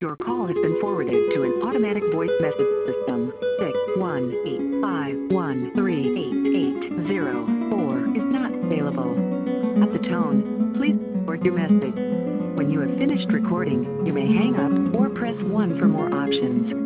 Your call has been forwarded to an automatic voice message system. 61851388804 is not available. At the tone, please record your message. When you have finished recording, you may hang up or press 1 for more options.